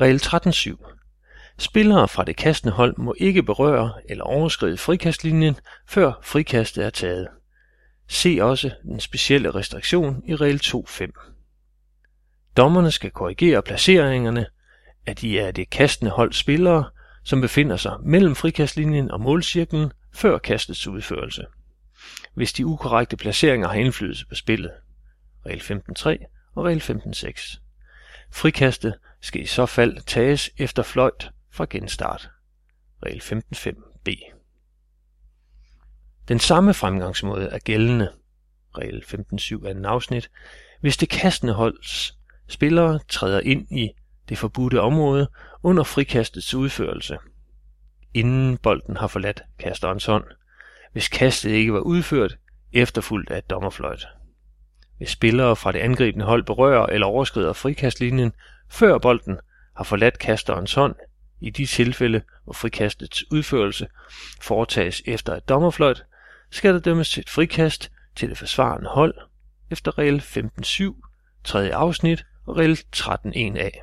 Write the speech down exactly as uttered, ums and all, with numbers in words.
Regel tretten syv. Spillere fra det kastende hold må ikke berøre eller overskride frikastlinjen, før frikastet er taget. Se også den specielle restriktion i regel to fem. Dommerne skal korrigere placeringerne af de af det kastende hold spillere, som befinder sig mellem frikastlinjen og målcirklen før kastets udførelse, hvis de ukorrekte placeringer har indflydelse på spillet. Regel femten tre og regel femten seks. Frikastet skal i så fald tages efter fløjt fra genstart. Regel femten fem b. Den samme fremgangsmåde er gældende, regel femten syv anden afsnit, hvis det kastende holds spillere træder ind i det forbudte område under frikastets udførelse, inden bolden har forladt kasterens hånd, hvis kastet ikke var udført efterfulgt af et dommerfløjt. Hvis spillere fra det angribende hold berører eller overskrider frikastlinjen, før bolden har forladt kasterens hånd, i de tilfælde, hvor frikastets udførelse foretages efter et dommerfløjt, skal der dømmes til et frikast til det forsvarende hold efter regel femten syv, tredje afsnit og regel tretten en a.